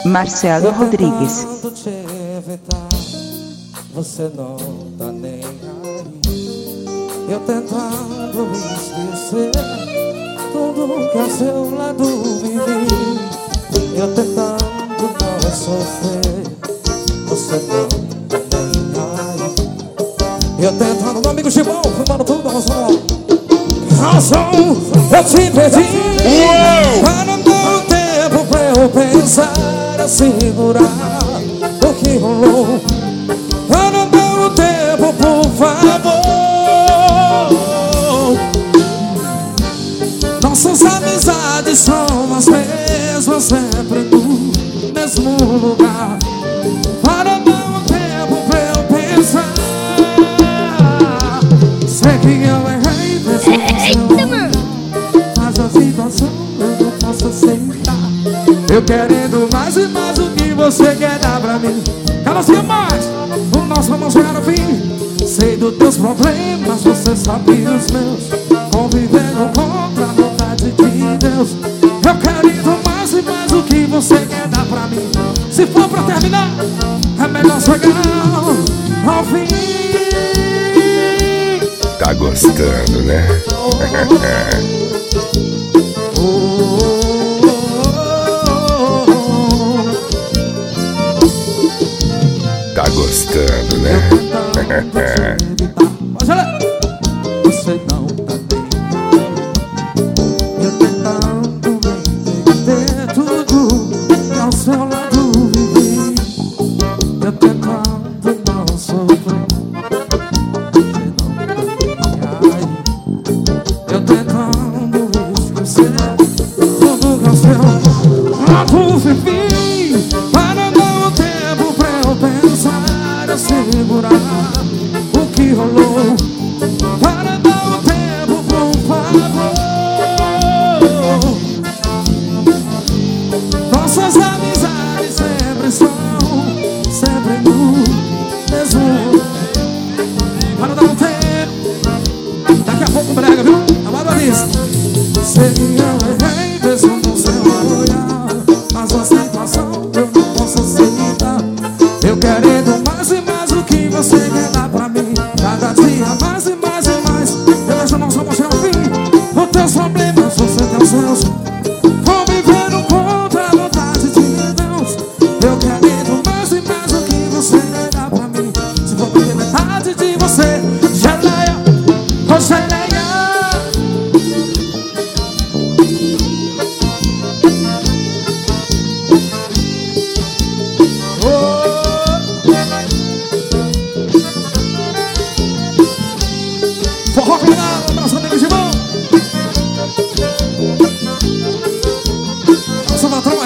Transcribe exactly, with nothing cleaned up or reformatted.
Marcelo Rodrigues. Você não tá nem aí. Eu tentando esquecer tudo que ao seu lado vivi. Eu tentando não sofrer. Você não tá nem aí. Eu tentando, meu amigo Gibão, fumando tudo, razão. Razão, eu te perdi. Para não dar tempo pra eu pensar, a segurar o que rolou. Para não dar o tempo, por favor. Nossas amizades são as mesmas, sempre no mesmo lugar. Para não dar o tempo pra eu pensar. Sei que eu errei, mas a situação eu não posso aceitar. Eu querendo mais e mais o que você quer dar pra mim. Cada dia mais, o nosso vamos chegar ao fim. Sei dos teus problemas, você sabe os meus. Convivendo contra a vontade de Deus. Eu querendo mais e mais o que você quer dar pra mim. Se for pra terminar, é melhor chegar ao fim. Tá gostando, né? Tá gostando, né? Você não tá bem. Eu tentando entender tudo que ao seu lado vivi. Eu tentando não sofrer. Eu tentando esquecer tudo que ao seu lado vivi. Para dar o tempo pra eu pensar, eu segurar o que rolou. Para dar o tempo, por favor. Nossas amizades sempre são, sempre no mesmo. Para dar um tempo. Daqui a pouco brega, viu? Amado Alice. Sei que eu errei, mesmo no seu olhar. Mas a situação eu não posso aceitar. Eu querendo mais e mais o que você quer dar pra mim. Cada dia mais e mais e mais. Eu vejo não somos ao fim. Os teus problemas, você tem os seus. Vão vivendo contra a vontade de Deus. Eu querendo mais e mais o que você quer dar pra mim. Se for perder metade de você, geleia, oh geleia. Forró combinado, nosso amigo Gibão. Nossa patrão